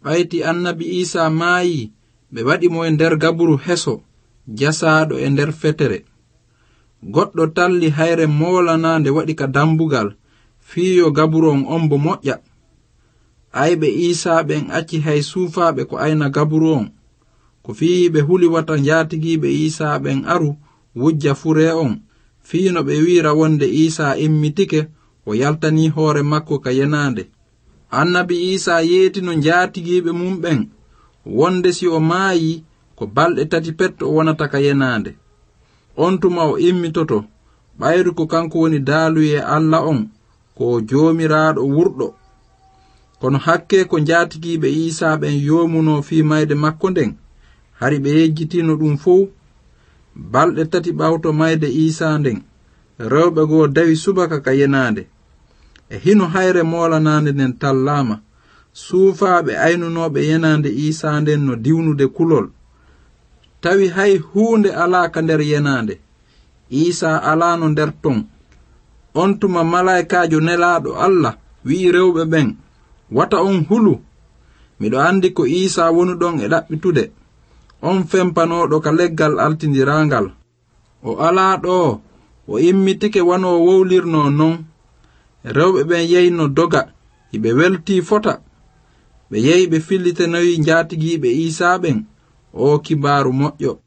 ɓayti annabi Isa maayi ɓe waɗi mo e nder gaburu heso jasaaɗo e nder fetere. Goɗɗo talli hayre moolanande waɗi ka dambugal fiyo gaburu on bo moƴƴa. Ayɓe Isa ɓen acci hay suufaaɓe ko ayna gaburu on, ko fii ɓe huli wata njaatigiiɓe Isa ɓen aru wujja fure on, fiino ɓe wiira wonde Isa immitike o yaltani hoore makko ka yenande. Annabi Isa yeetino njaatigiiɓe mum ɓen wonde si o maayi ko balɗe 3 petto o wonata ka yenande. On tuma o immitoto ɓayru ko kanko woni daaluye Allah on, ko joomiraaɗo wurɗo. Kono hakke ko njaatigiiɓe Isa ɓen yomuno fii mayde makko nden, hari ɓe yejjitino ɗum fof. Balɗe 3 ɓawto mayde Isa nden, rewɓe goo dawi subaka ka yenande. E hino hayre moolanande nden tallama, suufaaɓe aynunoɓe yenande Isa nden no diwnude kulol. Tawi hay huunde alaa ka nder yenande, Isa alaano nder ton. On tuma malaikaajo nelaaɗo Allah wi'i rewɓe ɓen, wata on hulu, miɗo andi ko Isa wonu ɗon e ɗaɓɓitude, on fempanoɗo ka leggal altindiraangal. O alaa ɗo, o immitike wano o wowlirno non. Rewɓe ɓen yeyno doga, hiɓe welti fota. Ɓe yehi ɓe fillitanoyi njaatigiiɓe Isa ɓen o kibaaru moƴƴo.